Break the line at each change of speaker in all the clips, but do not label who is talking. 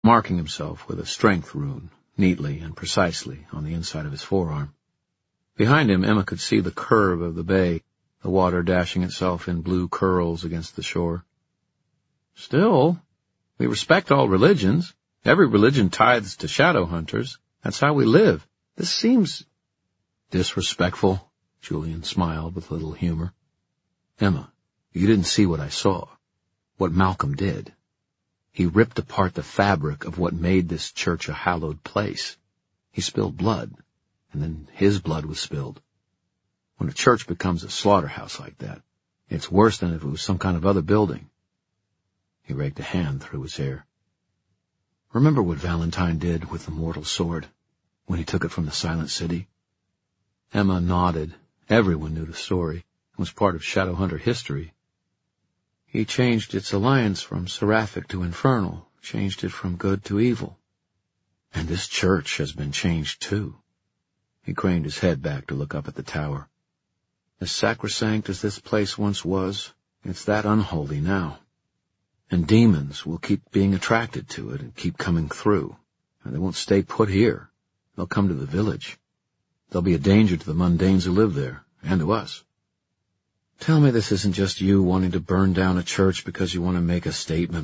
marking himself with a strength rune, neatly and precisely, on the inside of his forearm. Behind him, Emma could see the curve of the bay, the water dashing itself in blue curls against the shore. Still, we respect all religions. Every religion tithes to shadow hunters. That's how we live. This seems disrespectful. Julian smiled with a little humor. Emma, you didn't see what I saw. What Malcolm did. He ripped apart the fabric of what made this church a hallowed place. He spilled blood, and then his blood was spilled. When a church becomes a slaughterhouse like that, it's worse than if it was some kind of other building. He raked a hand through his hair. Remember what Valentine did with the mortal sword, when he took it from the Silent City? Emma nodded. Everyone knew the story. It was part of Shadowhunter history. He changed its alliance from seraphic to infernal, changed it from good to evil. And this church has been changed too. He craned his head back to look up at the tower. As sacrosanct as this place once was, it's that unholy now. And demons will keep being attracted to it and keep coming through. And they won't stay put here. They'll come to the village. They'll be a danger to the mundanes who live there, and to us. Tell me this isn't just you wanting to burn down a church because you want to make a statement.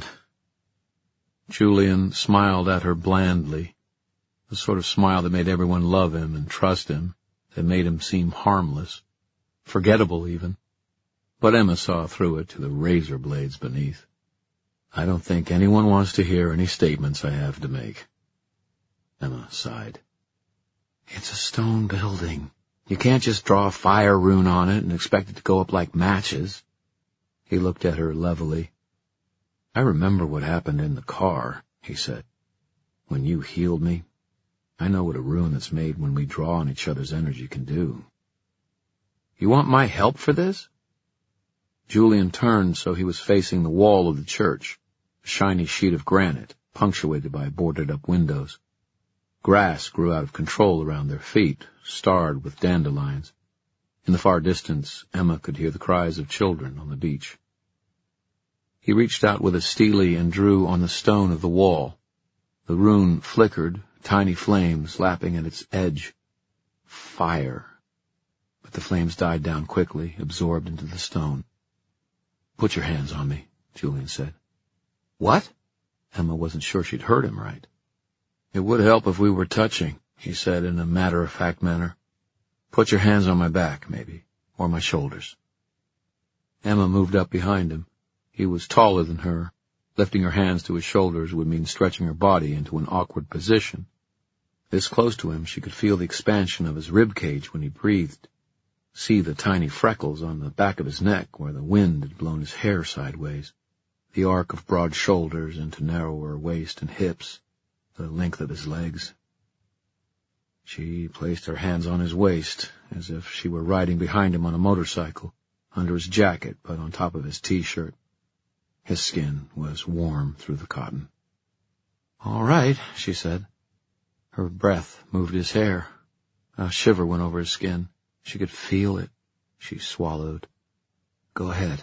Julian smiled at her blandly, the sort of smile that made everyone love him and trust him, that made him seem harmless, forgettable even. But Emma saw through it to the razor blades beneath. I don't think anyone wants to hear any statements I have to make. Emma sighed. It's a stone building. You can't just draw a fire rune on it and expect it to go up like matches. He looked at her levelly. I remember what happened in the car, he said. When you healed me, I know what a rune that's made when we draw on each other's energy can do. You want my help for this? Julian turned so he was facing the wall of the church, a shiny sheet of granite, punctuated by boarded-up windows. Grass grew out of control around their feet, starred with dandelions. In the far distance, Emma could hear the cries of children on the beach. He reached out with a steely and drew on the stone of the wall. The rune flickered, tiny flames lapping at its edge. Fire. But the flames died down quickly, absorbed into the stone. Put your hands on me, Julian said. What? Emma wasn't sure she'd heard him right. It would help if we were touching, he said in a matter-of-fact manner. Put your hands on my back, maybe, or my shoulders. Emma moved up behind him. He was taller than her. Lifting her hands to his shoulders would mean stretching her body into an awkward position. This close to him, she could feel the expansion of his rib cage when he breathed, see the tiny freckles on the back of his neck where the wind had blown his hair sideways, the arc of broad shoulders into narrower waist and hips, the length of his legs. She placed her hands on his waist, as if she were riding behind him on a motorcycle, under his jacket but on top of his T-shirt. His skin was warm through the cotton. All right, she said. Her breath moved his hair. A shiver went over his skin. She could feel it. She swallowed. Go ahead.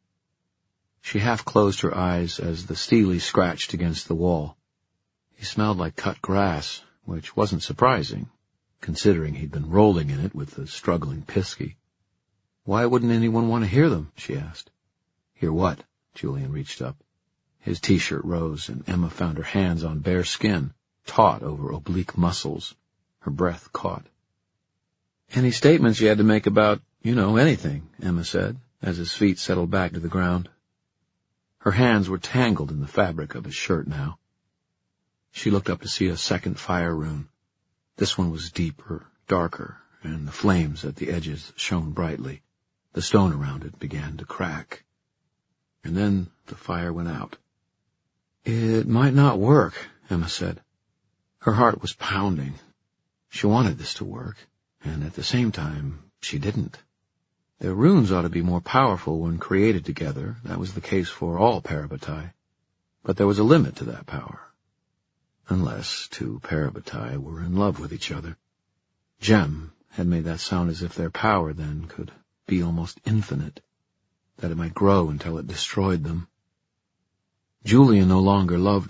She half closed her eyes as the Steely scratched against the wall. He smelled like cut grass, which wasn't surprising, considering he'd been rolling in it with the struggling Pisky. Why wouldn't anyone want to hear them? She asked. Hear what? Julian reached up. His T-shirt rose, and Emma found her hands on bare skin, taut over oblique muscles. Her breath caught. Any statements you had to make about, anything, Emma said, as his feet settled back to the ground. Her hands were tangled in the fabric of his shirt now. She looked up to see a second fire rune. This one was deeper, darker, and the flames at the edges shone brightly. The stone around it began to crack. And then the fire went out. It might not work, Emma said. Her heart was pounding. She wanted this to work, and at the same time, she didn't. Their runes ought to be more powerful when created together. That was the case for all Parabatai. But there was a limit to that power. Unless two Parabatai were in love with each other. Jem had made that sound as if their power then could be almost infinite, that it might grow until it destroyed them. Julian no longer loved her.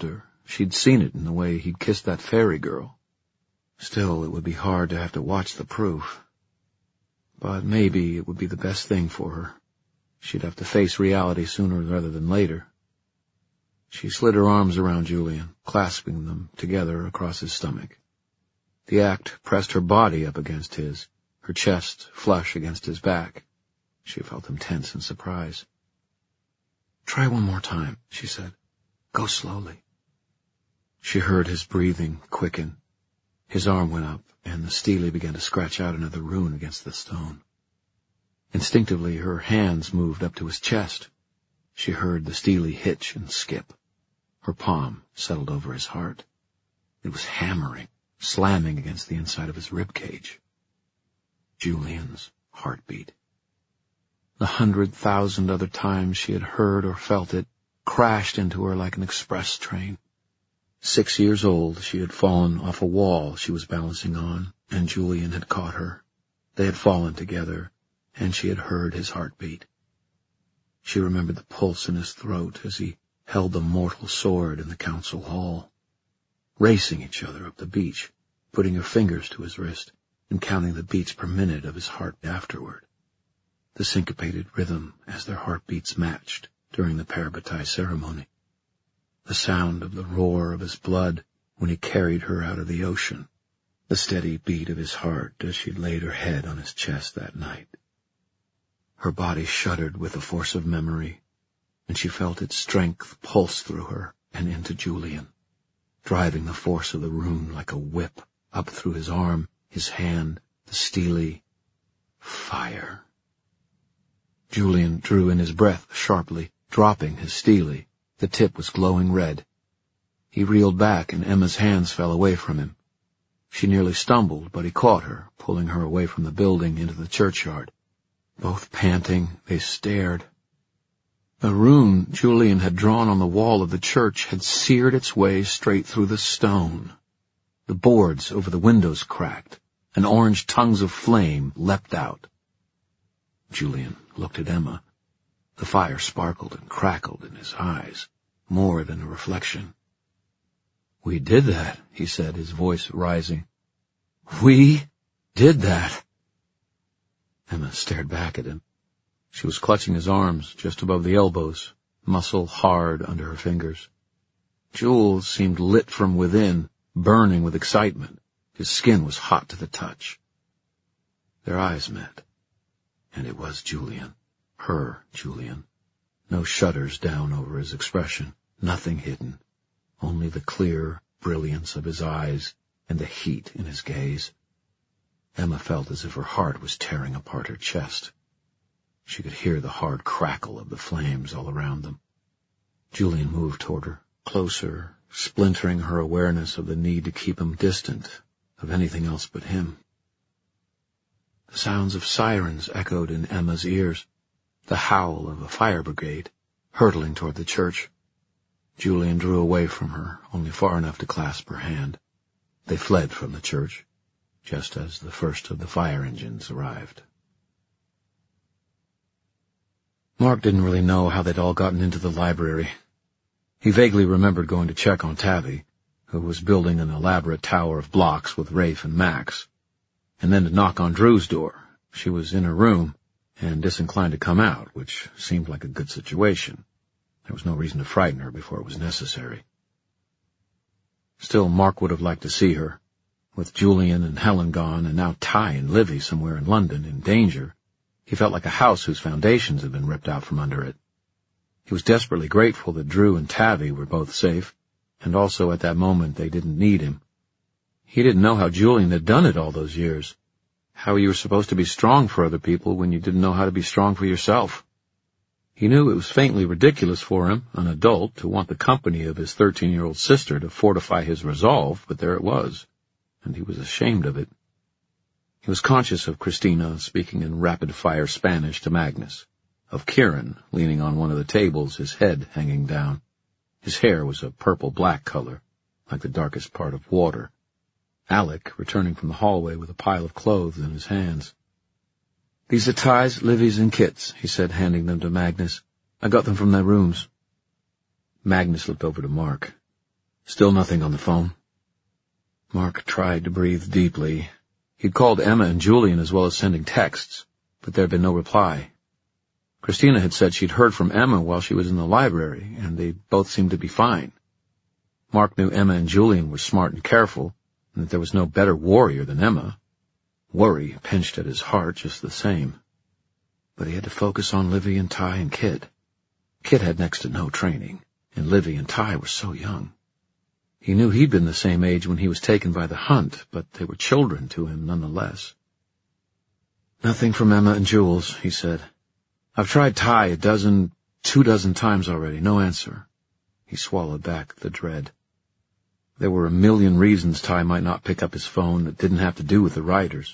She'd seen it in the way he'd kissed that fairy girl. Still, it would be hard to have to watch the proof. But maybe it would be the best thing for her. She'd have to face reality sooner rather than later. She slid her arms around Julian, clasping them together across his stomach. The act pressed her body up against his, her chest flush against his back. She felt him tense in surprise. "Try one more time," she said. "Go slowly." She heard his breathing quicken. His arm went up, and the Steely began to scratch out another rune against the stone. Instinctively, her hands moved up to his chest. She heard the Steely hitch and skip. Her palm settled over his heart. It was hammering, slamming against the inside of his rib cage. Julian's heartbeat. The 100,000 other times she had heard or felt it crashed into her like an express train. 6 years old, she had fallen off a wall she was balancing on, and Julian had caught her. They had fallen together, and she had heard his heartbeat. She remembered the pulse in his throat as he held the mortal sword in the council hall. Racing each other up the beach, putting her fingers to his wrist, and counting the beats per minute of his heart afterward. The syncopated rhythm as their heartbeats matched during the parabatai ceremony. The sound of the roar of his blood when he carried her out of the ocean. The steady beat of his heart as she laid her head on his chest that night. Her body shuddered with the force of memory, and she felt its strength pulse through her and into Julian, driving the force of the rune like a whip up through his arm, his hand, the Steely fire. Julian drew in his breath sharply, dropping his Steely. The tip was glowing red. He reeled back, and Emma's hands fell away from him. She nearly stumbled, but he caught her, pulling her away from the building into the churchyard. Both panting, they stared. A rune Julian had drawn on the wall of the church had seared its way straight through the stone. The boards over the windows cracked, and orange tongues of flame leapt out. Julian looked at Emma. The fire sparkled and crackled in his eyes, more than a reflection. "We did that," he said, his voice rising. "We did that." Emma stared back at him. She was clutching his arms just above the elbows, muscle hard under her fingers. Jules seemed lit from within, burning with excitement. His skin was hot to the touch. Their eyes met, and it was Julian. Her Julian. No shudders down over his expression, nothing hidden, only the clear brilliance of his eyes and the heat in his gaze. Emma felt as if her heart was tearing apart her chest. She could hear the hard crackle of the flames all around them. Julian moved toward her, closer, splintering her awareness of the need to keep him distant, of anything else but him. The sounds of sirens echoed in Emma's ears. The howl of a fire brigade, hurtling toward the church. Julian drew away from her, only far enough to clasp her hand. They fled from the church, just as the first of the fire engines arrived. Mark didn't really know how they'd all gotten into the library. He vaguely remembered going to check on Tavi, who was building an elaborate tower of blocks with Rafe and Max, and then to knock on Drew's door. She was in her room, and disinclined to come out, which seemed like a good situation. There was no reason to frighten her before it was necessary. Still, Mark would have liked to see her. With Julian and Helen gone, and now Ty and Livy somewhere in London in danger, he felt like a house whose foundations had been ripped out from under it. He was desperately grateful that Drew and Tavi were both safe, and also at that moment they didn't need him. He didn't know how Julian had done it all those years. How you were supposed to be strong for other people when you didn't know how to be strong for yourself. He knew it was faintly ridiculous for him, an adult, to want the company of his 13-year-old sister to fortify his resolve, but there it was, and he was ashamed of it. He was conscious of Christina speaking in rapid-fire Spanish to Magnus, of Kieran leaning on one of the tables, his head hanging down. His hair was a purple-black color, like the darkest part of water. Alec returning from the hallway with a pile of clothes in his hands. "These are Ty's, Livy's, and Kit's," he said, handing them to Magnus. "I got them from their rooms." Magnus looked over to Mark. Still nothing on the phone. Mark tried to breathe deeply. He'd called Emma and Julian as well as sending texts, but there had been no reply. Christina had said she'd heard from Emma while she was in the library, and they both seemed to be fine. Mark knew Emma and Julian were smart and careful, and that there was no better warrior than Emma. Worry pinched at his heart just the same. But he had to focus on Livy and Ty and Kit. Kit had next to no training, and Livy and Ty were so young. He knew he'd been the same age when he was taken by the hunt, but they were children to him nonetheless. Nothing from Emma and Jules, he said. I've tried Ty 2 times already, no answer. He swallowed back the dread. There were a million reasons Ty might not pick up his phone that didn't have to do with the Riders.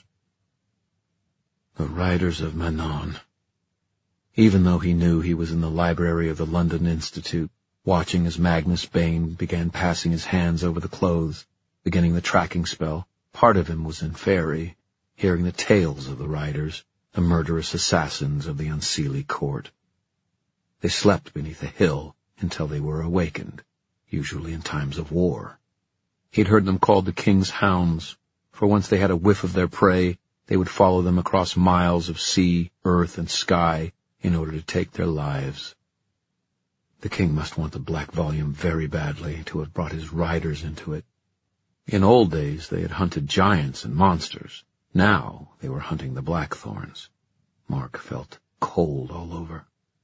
The Riders of Manon. Even though he knew he was in the library of the London Institute, watching as Magnus Bane began passing his hands over the clothes, beginning the tracking spell, part of him was in Faerie, hearing the tales of the Riders, the murderous assassins of the Unseelie court. They slept beneath a hill until they were awakened, usually in times of war. He'd heard them called the King's Hounds, for once they had a whiff of their prey, they would follow them across miles of sea, earth, and sky in order to take their lives. The king must want the Black Volume very badly to have brought his riders into it. In old days they had hunted giants and monsters. Now they were hunting the Blackthorns. Mark felt cold all over.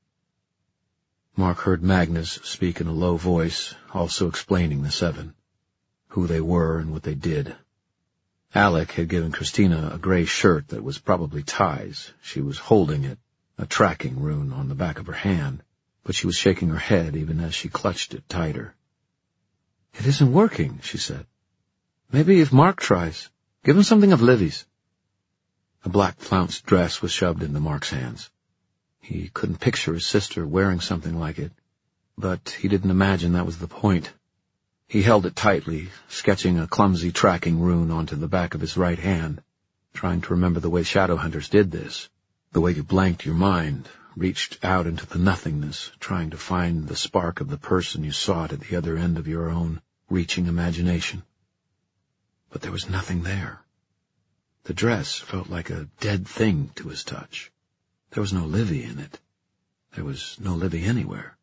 Mark heard Magnus speak in a low voice, also explaining the seven, who they were and what they did. Alec had given Christina a gray shirt that was probably Ty's. She was holding it, a tracking rune on the back of her hand, but she was shaking her head even as she clutched it tighter. It isn't working, she said. Maybe if Mark tries, give him something of Livy's. A black flounced dress was shoved into Mark's hands. He couldn't picture his sister wearing something like it, but he didn't imagine that was the point. He held it tightly, sketching a clumsy tracking rune onto the back of his right hand, trying to remember the way shadow hunters did this, the way you blanked your mind, reached out into the nothingness, trying to find the spark of the person you sought at the other end of your own reaching imagination. But there was nothing there. The dress felt like a dead thing to his touch. There was no Livy in it. There was no Livy anywhere.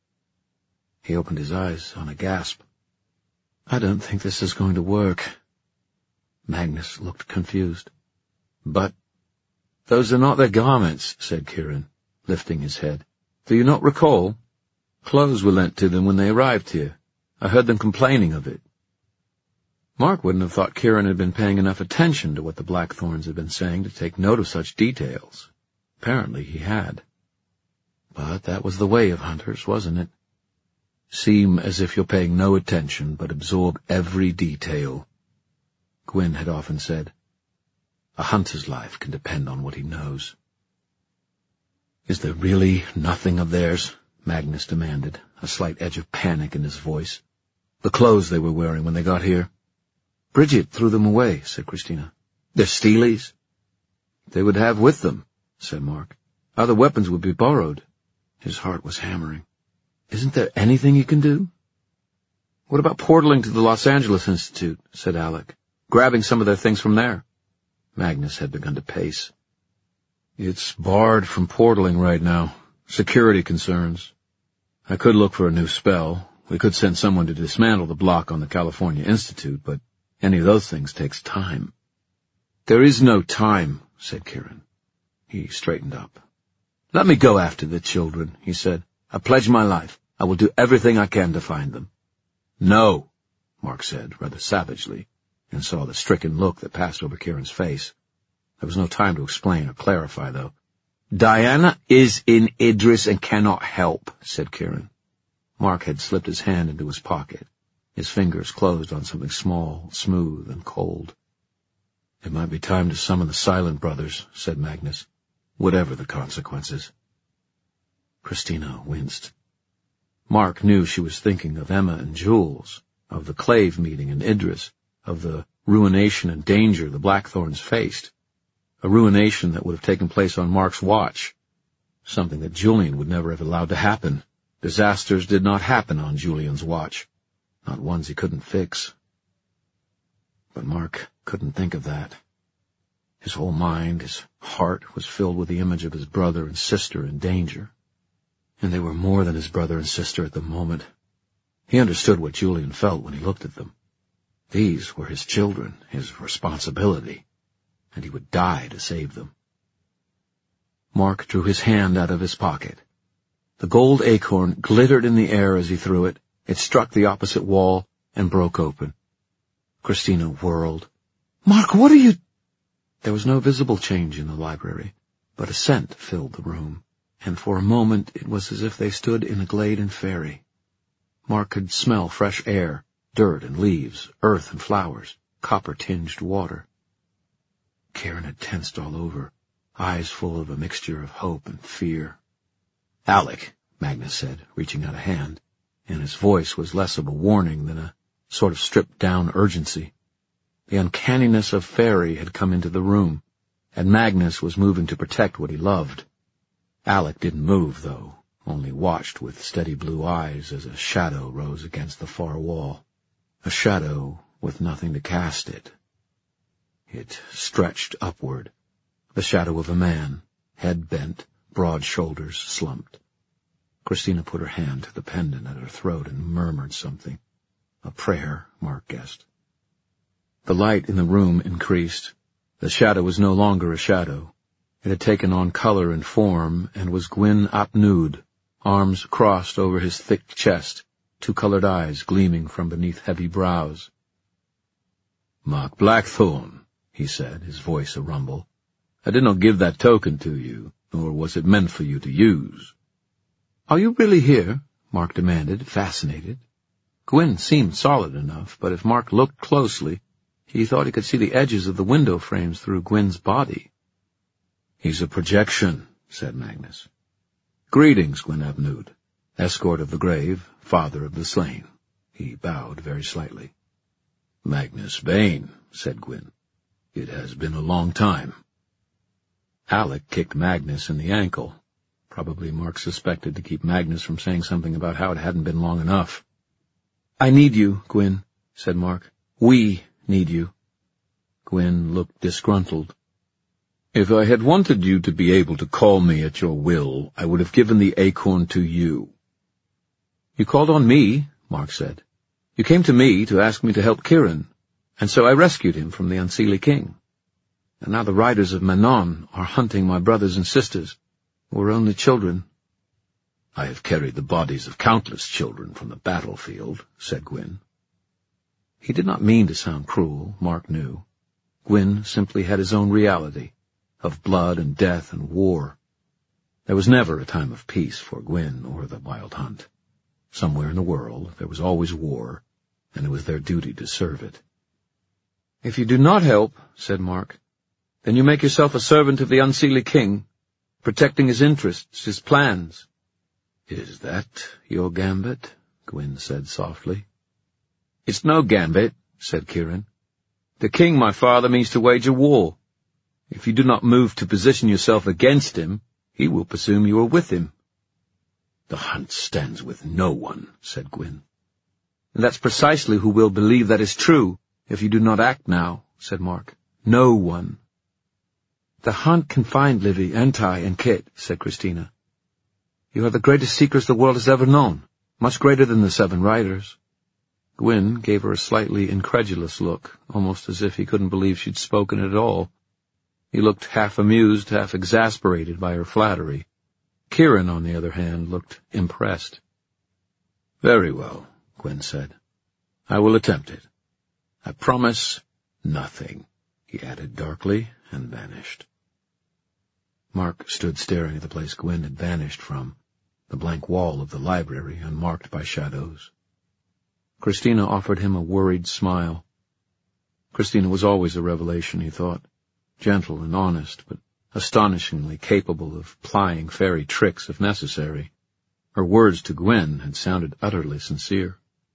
He opened his eyes on a gasp. I don't think this is going to work. Magnus looked confused. But those are not their garments, said Kieran, lifting his head. Do you not recall? Clothes were lent to them when they arrived here. I heard them complaining of it. Mark wouldn't have thought Kieran had been paying enough attention to what the Blackthorns had been saying to take note of such details. Apparently he had. But that was the way of hunters, wasn't it? Seem as if you're paying no attention, but absorb every detail. Gwyn had often said, a hunter's life can depend on what he knows. Is there really nothing of theirs? Magnus demanded, a slight edge of panic in his voice. The clothes they were wearing when they got here. Bridget threw them away, said Christina. They're Steelies. They would have with them, said Mark. Other weapons would be borrowed. His heart was hammering. Isn't there anything you can do? What about portaling to the Los Angeles Institute, said Alec, grabbing some of their things from there? Magnus had begun to pace. It's barred from portaling right now. Security concerns. I could look for a new spell. We could send someone to dismantle the block on the California Institute, but any of those things takes time. There is no time, said Kieran. He straightened up. Let me go after the children, he said. I pledge my life. I will do everything I can to find them. No, Mark said, rather savagely, and saw the stricken look that passed over Kieran's face. There was no time to explain or clarify, though. Diana is in Idris and cannot help, said Kieran. Mark had slipped his hand into his pocket. His fingers closed on something small, smooth, and cold. It might be time to summon the Silent Brothers, said Magnus, whatever the consequences. Christina winced. Mark knew she was thinking of Emma and Jules, of the Clave meeting in Idris, of the ruination and danger the Blackthorns faced, a ruination that would have taken place on Mark's watch, something that Julian would never have allowed to happen. Disasters did not happen on Julian's watch. not ones he couldn't fix. But Mark couldn't think of that. His whole mind, his heart, was filled with the image of his brother and sister in danger. And they were more than his brother and sister at the moment. He understood what Julian felt when he looked at them. These were his children, his responsibility, and he would die to save them. Mark drew his hand out of his pocket. The gold acorn glittered in the air as he threw it. It struck the opposite wall and broke open. Christina whirled. "Mark, what are you—" There was no visible change in the library, but a scent filled the room, and for a moment it was as if they stood in a glade in fairy. Mark could smell fresh air, dirt and leaves, earth and flowers, copper-tinged water. Kieran had tensed all over, eyes full of a mixture of hope and fear. "Alec," Magnus said, reaching out a hand, and his voice was less of a warning than a sort of stripped-down urgency. The uncanniness of fairy had come into the room, and Magnus was moving to protect what he loved. Alec didn't move, though, only watched with steady blue eyes as a shadow rose against the far wall. A shadow with nothing to cast it. It stretched upward, the shadow of a man, head bent, broad shoulders slumped. Christina put her hand to the pendant at her throat and murmured something. A prayer, Mark guessed. The light in the room increased. The shadow was no longer a shadow. It had taken on color and form, and was Gwyn ap Nudd, arms crossed over his thick chest, two colored eyes gleaming from beneath heavy brows. "Mark Blackthorne," he said, his voice a rumble. "I did not give that token to you, nor was it meant for you to use." "Are you really here?" Mark demanded, fascinated. Gwyn seemed solid enough, but if Mark looked closely, he thought he could see the edges of the window frames through Gwyn's body. "He's a projection," said Magnus. "Greetings, Gwyn ap Nudd, escort of the grave, father of the slain." He bowed very slightly. "Magnus Bane," said Gwyn. "It has been a long time." Alec kicked Magnus in the ankle. Probably Mark suspected to keep Magnus from saying something about how it hadn't been long enough. "I need you, Gwyn," said Mark. "We need you." Gwyn looked disgruntled. "If I had wanted you to be able to call me at your will, I would have given the acorn to you." "You called on me," Mark said. "You came to me to ask me to help Kieran, and so I rescued him from the Unseelie King. And now the riders of Manon are hunting my brothers and sisters, who were only children." "I have carried the bodies of countless children from the battlefield," said Gwyn. He did not mean to sound cruel, Mark knew. Gwyn simply had his own reality, of blood and death and war. There was never a time of peace for Gwyn or the Wild Hunt. Somewhere in the world there was always war, and it was their duty to serve it. "If you do not help," said Mark, "then you make yourself a servant of the Unseelie King, protecting his interests, his plans." "Is that your gambit?" Gwyn said softly. "It's no gambit," said Kieran. "The king, my father, means to wage a war. If you do not move to position yourself against him, he will presume you are with him." "The hunt stands with no one," said Gwyn. "And that's precisely who will believe that is true, if you do not act now," said Mark. "No one." "The hunt can find Livy and Ty and Kit," said Christina. "You are the greatest seekers the world has ever known, much greater than the 7 riders." Gwyn gave her a slightly incredulous look, almost as if he couldn't believe she'd spoken at all. He looked half amused, half exasperated by her flattery. Kieran, on the other hand, looked impressed. "Very well," Gwyn said. "I will attempt it. I promise nothing," he added darkly, and vanished. Mark stood staring at the place Gwyn had vanished from, the blank wall of the library unmarked by shadows. Christina offered him a worried smile. Christina was always a revelation, he thought, gentle and honest, but astonishingly capable of plying fairy tricks if necessary. Her words to Gwyn had sounded utterly sincere.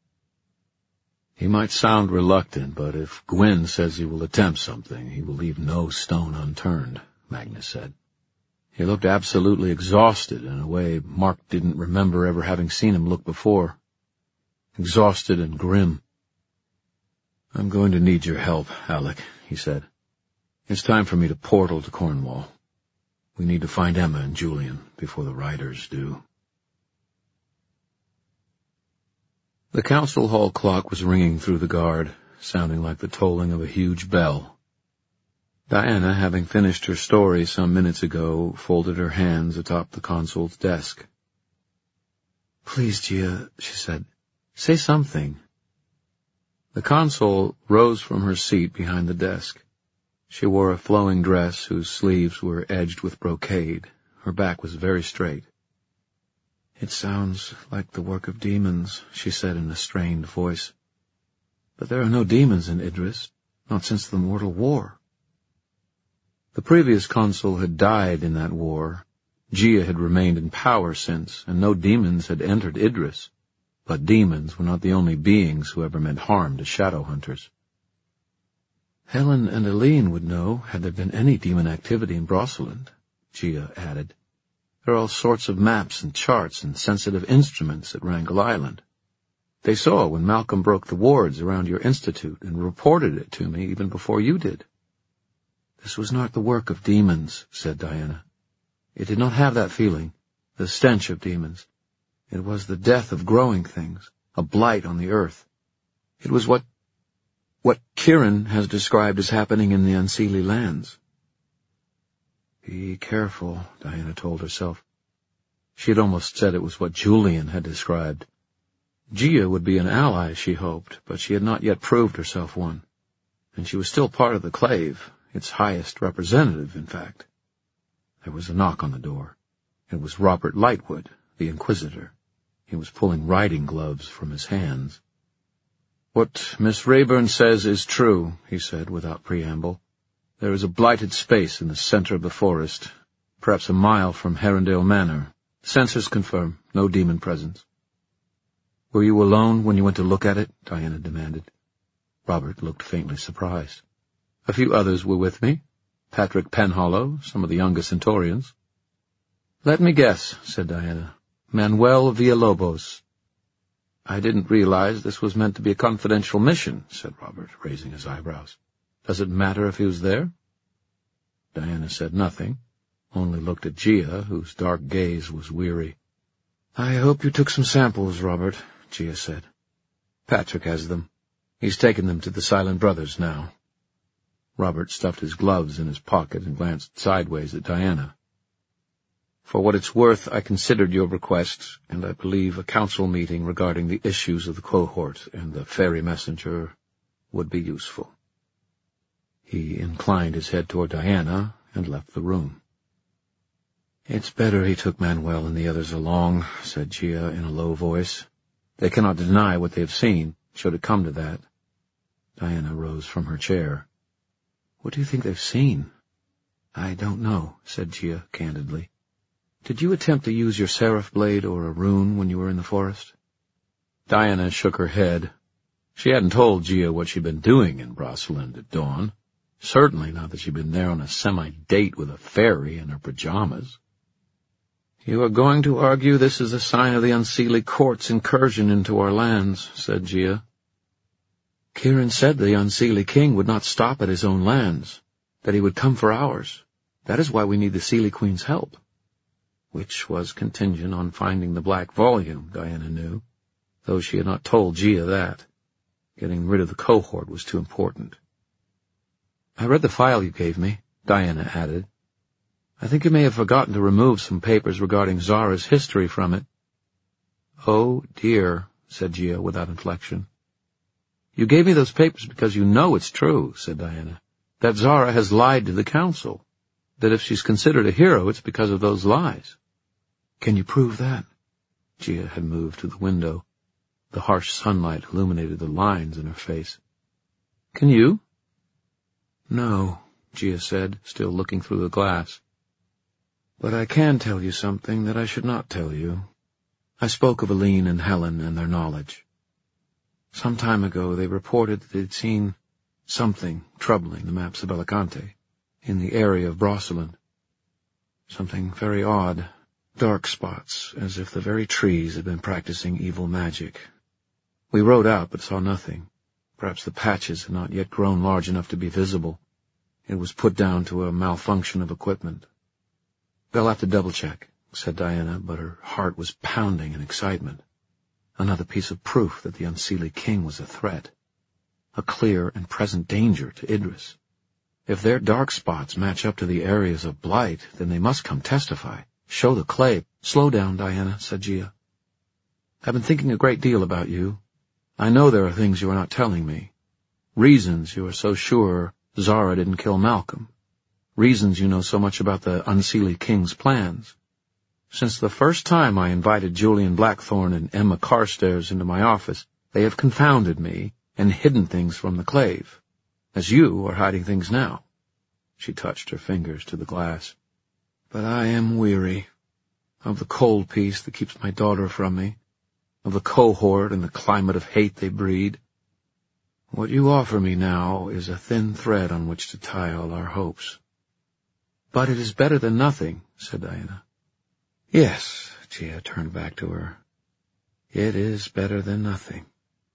"He might sound reluctant, but if Gwyn says he will attempt something, he will leave no stone unturned," Magnus said. He looked absolutely exhausted in a way Mark didn't remember ever having seen him look before. exhausted and grim. "I'm going to need your help, Alec," he said. "It's time for me to portal to Cornwall. We need to find Emma and Julian before the riders do." The council hall clock was ringing through the guard, sounding like the tolling of a huge bell. Diana, having finished her story some minutes ago, folded her hands atop the consul's desk. "Please, Gia," she said, "say something." The consul rose from her seat behind the desk. She wore a flowing dress whose sleeves were edged with brocade. Her back was very straight. "It sounds like the work of demons," she said in a strained voice. "But there are no demons in Idris, not since the mortal war." The previous consul had died in that war. Gia had remained in power since, and no demons had entered Idris. But demons were not the only beings who ever meant harm to shadow hunters. "Helen and Aline would know had there been any demon activity in Brosseland," Gia added. "There are all sorts of maps and charts and sensitive instruments at Wrangel Island. They saw when Malcolm broke the wards around your institute and reported it to me even before you did." "This was not the work of demons," said Diana. "It did not have that feeling, the stench of demons. It was the death of growing things, a blight on the earth. It was what Kieran has described as happening in the Unseelie lands." "Be careful," Diana told herself. She had almost said it was what Julian had described. Gia would be an ally, she hoped, but she had not yet proved herself one. And she was still part of the Clave, its highest representative, in fact. There was a knock on the door. It was Robert Lightwood, the Inquisitor. He was pulling riding gloves from his hands. "What Miss Rayburn says is true," he said without preamble. "There is a blighted space in the center of the forest, perhaps a mile from Herondale Manor. Sensors confirm no demon presence." "Were you alone when you went to look at it?" Diana demanded. Robert looked faintly surprised. "A few others were with me. Patrick Penhollow, some of the younger Centaurians." "Let me guess," said Diana. "Manuel Villalobos." "I didn't realize this was meant to be a confidential mission," said Robert, raising his eyebrows. "Does it matter if he was there?" Diana said nothing, only looked at Gia, whose dark gaze was weary. "I hope you took some samples, Robert," Gia said. "Patrick has them. He's taken them to the Silent Brothers now." Robert stuffed his gloves in his pocket and glanced sideways at Diana. "For what it's worth, I considered your request, and I believe a council meeting regarding the issues of the cohort and the fairy messenger would be useful." He inclined his head toward Diana and left the room. "It's better he took Manuel and the others along," said Gia in a low voice. "They cannot deny what they have seen, should it come to that." Diana rose from her chair. "What do you think they've seen?" "I don't know," said Gia candidly. "Did you attempt to use your seraph blade or a rune when you were in the forest?" Diana shook her head. She hadn't told Gia what she'd been doing in Brosseland at dawn. Certainly not that she'd been there on a semi-date with a fairy in her pajamas. "You are going to argue this is a sign of the Unseelie court's incursion into our lands," said Gia. "Kieran said the Unseelie king would not stop at his own lands, that he would come for ours. That is why we need the Seelie Queen's help." Which was contingent on finding the Black Volume, Diana knew, though she had not told Gia that. Getting rid of the cohort was too important. "I read the file you gave me," Diana added. "I think you may have forgotten to remove some papers regarding Zara's history from it." "Oh, dear," said Gia without inflection. "You gave me those papers because you know it's true," said Diana, "that Zara has lied to the council, that if she's considered a hero, it's because of those lies." "Can you prove that?" Gia had moved to the window. The harsh sunlight illuminated the lines in her face. "Can you?" "No," Gia said, still looking through the glass. "But I can tell you something that I should not tell you. I spoke of Aline and Helen and their knowledge. Some time ago they reported that they'd seen something troubling the maps of Alicante, in the area of Brosseland. Something very odd, dark spots, as if the very trees had been practicing evil magic. We rode out but saw nothing. Perhaps the patches had not yet grown large enough to be visible. It was put down to a malfunction of equipment. "They'll have to double-check," said Diana, but her heart was pounding in excitement. Another piece of proof that the Unseelie King was a threat. A clear and present danger to Idris. If their dark spots match up to the areas of blight, then they must come testify. Show the clay. "Slow down, Diana," said Gia. "I've been thinking a great deal about you. I know there are things you are not telling me. Reasons you are so sure Zara didn't kill Malcolm. Reasons you know so much about the Unseelie King's plans. Since the first time I invited Julian Blackthorne and Emma Carstairs into my office, they have confounded me and hidden things from the Clave, as you are hiding things now." She touched her fingers to the glass. "But I am weary of the cold peace that keeps my daughter from me, of the cohort and the climate of hate they breed. What you offer me now is a thin thread on which to tie all our hopes." "But it is better than nothing," said Diana. "Yes," Gia turned back to her. "It is better than nothing."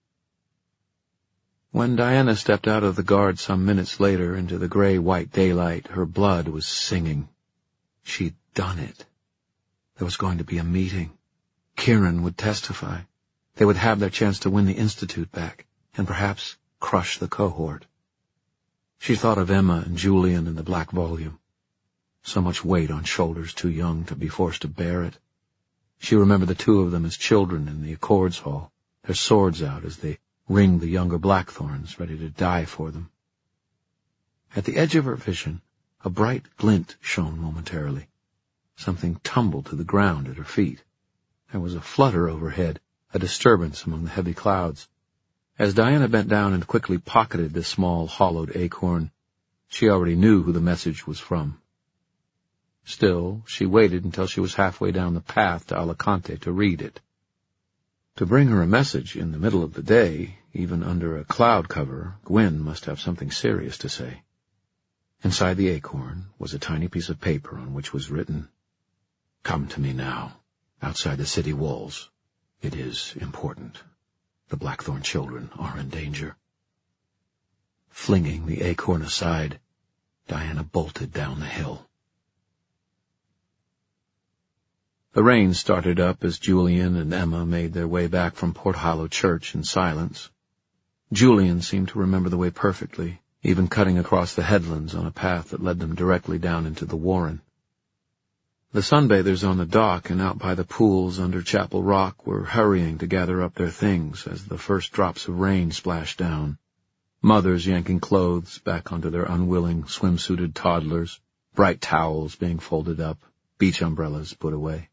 When Diana stepped out of the guard some minutes later into the gray-white daylight, her blood was singing. She'd done it. There was going to be a meeting. Kieran would testify. They would have their chance to win the Institute back, and perhaps crush the cohort. She thought of Emma and Julian and the black volume. So much weight on shoulders too young to be forced to bear it. She remembered the two of them as children in the Accords Hall, their swords out as they ringed the younger Blackthorns, ready to die for them. At the edge of her vision, a bright glint shone momentarily. Something tumbled to the ground at her feet. There was a flutter overhead, a disturbance among the heavy clouds. As Diana bent down and quickly pocketed the small, hollowed acorn, she already knew who the message was from. Still, she waited until she was halfway down the path to Alicante to read it. To bring her a message in the middle of the day, even under a cloud cover, Gwyn must have something serious to say. Inside the acorn was a tiny piece of paper on which was written, "Come to me now, outside the city walls. It is important. The Blackthorn children are in danger." Flinging the acorn aside, Diana bolted down the hill. The rain started up as Julian and Emma made their way back from Porthallow Church in silence. Julian seemed to remember the way perfectly, even cutting across the headlands on a path that led them directly down into the Warren. The sunbathers on the dock and out by the pools under Chapel Rock were hurrying to gather up their things as the first drops of rain splashed down. Mothers yanking clothes back onto their unwilling, swimsuited toddlers, bright towels being folded up, beach umbrellas put away.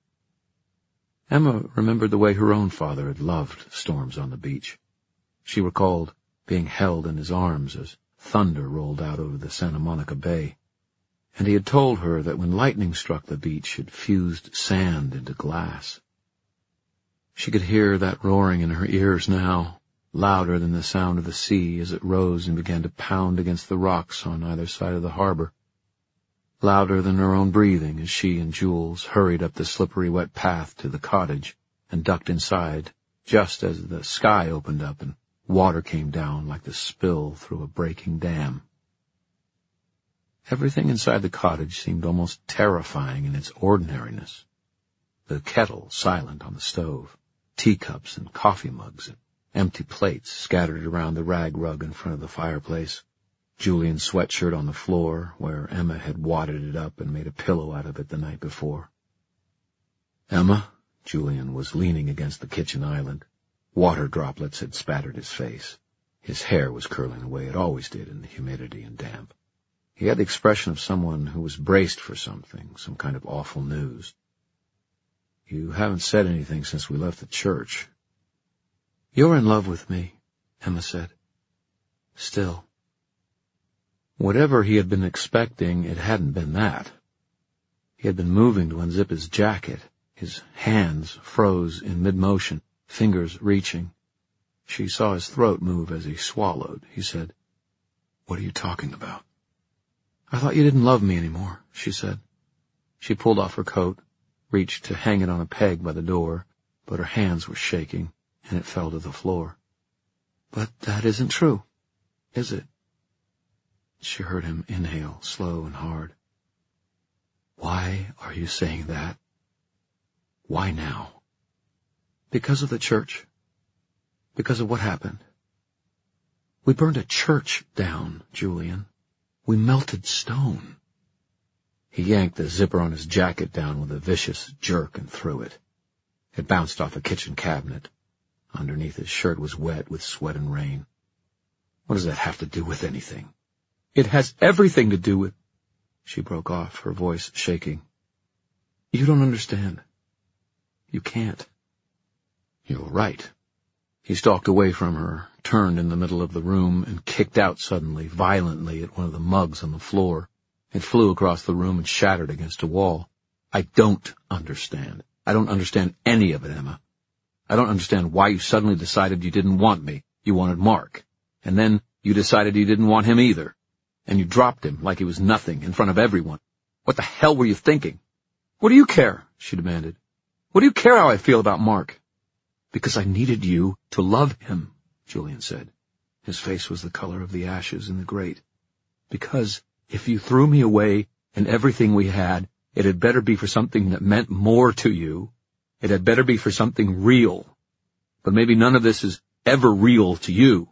Emma remembered the way her own father had loved storms on the beach. She recalled being held in his arms as thunder rolled out over the Santa Monica Bay, and he had told her that when lightning struck the beach it fused sand into glass. She could hear that roaring in her ears now, louder than the sound of the sea as it rose and began to pound against the rocks on either side of the harbor. Louder than her own breathing as she and Jules hurried up the slippery wet path to the cottage and ducked inside just as the sky opened up and water came down like the spill through a breaking dam. Everything inside the cottage seemed almost terrifying in its ordinariness. The kettle silent on the stove, teacups and coffee mugs and empty plates scattered around the rag rug in front of the fireplace. Julian's sweatshirt on the floor, where Emma had wadded it up and made a pillow out of it the night before. "Emma?" Julian was leaning against the kitchen island. Water droplets had spattered his face. His hair was curling the way it always did in the humidity and damp. He had the expression of someone who was braced for something, some kind of awful news. "You haven't said anything since we left the church." "You're in love with me," Emma said. "Still." Whatever he had been expecting, it hadn't been that. He had been moving to unzip his jacket. His hands froze in mid-motion, fingers reaching. She saw his throat move as he swallowed. He said, "What are you talking about?" "I thought you didn't love me anymore," she said. She pulled off her coat, reached to hang it on a peg by the door, but her hands were shaking, and it fell to the floor. But that isn't true, is it? She heard him inhale, slow and hard. Why are you saying that? Why now? Because of the church. Because of what happened. We burned a church down, Julian. We melted stone. He yanked the zipper on his jacket down with a vicious jerk and threw it. It bounced off a kitchen cabinet. Underneath his shirt was wet with sweat and rain. What does that have to do with anything? It has everything to do with... She broke off, her voice shaking. You don't understand. You can't. You're right. He stalked away from her, turned in the middle of the room, and kicked out suddenly, violently, at one of the mugs on the floor. It flew across the room and shattered against a wall. I don't understand. I don't understand any of it, Emma. I don't understand why you suddenly decided you didn't want me. You wanted Mark. And then you decided you didn't want him either. And you dropped him like he was nothing in front of everyone. What the hell were you thinking? What do you care? She demanded. What do you care how I feel about Mark? Because I needed you to love him, Julian said. His face was the color of the ashes in the grate. Because if you threw me away and everything we had, it had better be for something that meant more to you. It had better be for something real. But maybe none of this is ever real to you.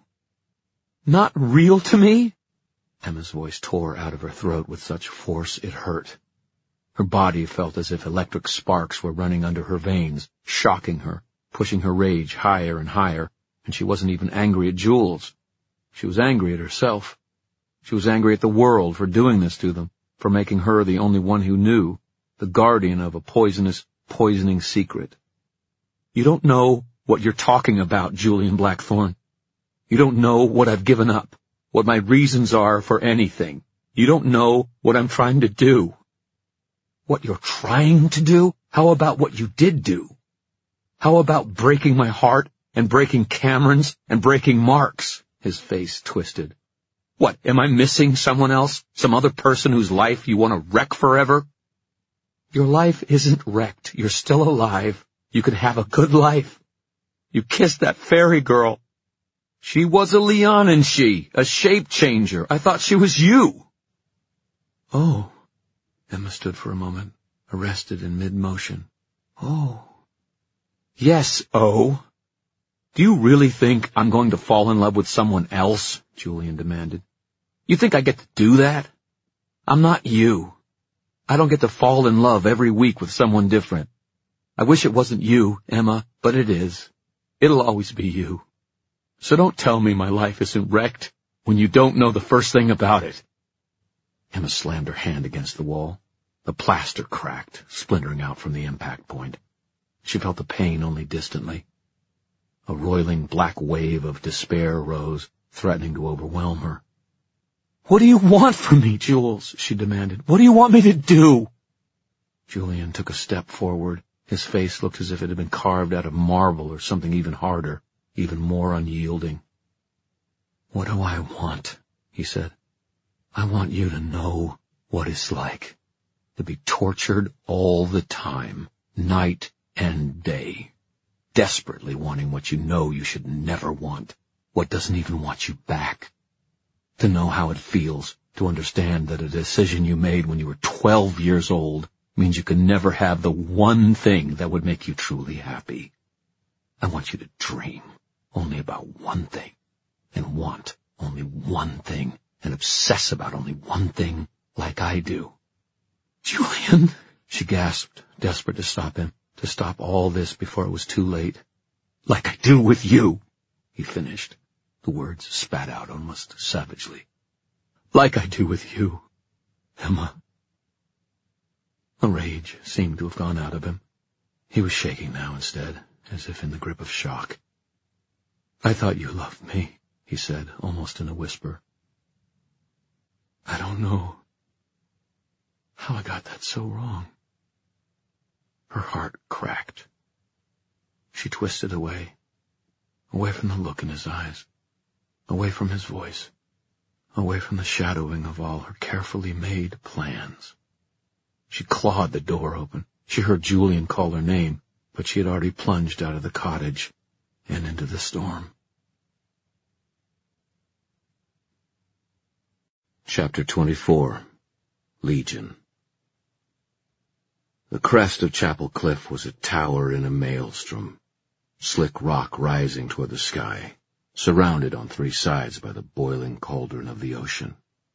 Not real to me? Emma's voice tore out of her throat with such force it hurt. Her body felt as if electric sparks were running under her veins, shocking her, pushing her rage higher and higher, and she wasn't even angry at Jules. She was angry at herself. She was angry at the world for doing this to them, for making her the only one who knew, the guardian of a poisoning secret. You don't know what you're talking about, Julian Blackthorne. You don't know what I've given up, what my reasons are for anything. You don't know what I'm trying to do. What you're trying to do? How about what you did do? How about breaking my heart and breaking Cameron's and breaking Mark's? His face twisted. What, am I missing someone else? Some other person whose life you want to wreck forever? Your life isn't wrecked. You're still alive. You can have a good life. You kissed that fairy girl. She was a Leonin, a shape changer. I thought she was you. Oh. Emma stood for a moment, arrested in mid-motion. Oh. Yes, oh. Do you really think I'm going to fall in love with someone else? Julian demanded. You think I get to do that? I'm not you. I don't get to fall in love every week with someone different. I wish it wasn't you, Emma, but it is. It'll always be you. So don't tell me my life isn't wrecked when you don't know the first thing about it. Emma slammed her hand against the wall. The plaster cracked, splintering out from the impact point. She felt the pain only distantly. A roiling black wave of despair rose, threatening to overwhelm her. What do you want from me, Jules? She demanded. What do you want me to do? Julian took a step forward. His face looked as if it had been carved out of marble or something even harder, even more unyielding. What do I want? He said. I want you to know what it's like to be tortured all the time, night and day, desperately wanting what you know you should never want, what doesn't even want you back. To know how it feels to understand that a decision you made when you were 12 years old means you can never have the one thing that would make you truly happy. I want you to dream only about one thing, and want only one thing, and obsess about only one thing, like I do. Julian, she gasped, desperate to stop him, to stop all this before it was too late. Like I do with you, he finished, the words spat out almost savagely. Like I do with you, Emma. The rage seemed to have gone out of him. He was shaking now instead, as if in the grip of shock. I thought you loved me, he said, almost in a whisper. I don't know how I got that so wrong. Her heart cracked. She twisted away from the look in his eyes, away from his voice, away from the shadowing of all her carefully made plans. She clawed the door open. She heard Julian call her name, but she had already plunged out of the cottage and into the storm.
Chapter 24. Legion. The crest of Chapel Cliff was a tower in a maelstrom, slick rock rising toward the sky, surrounded on three sides by the boiling cauldron of the ocean.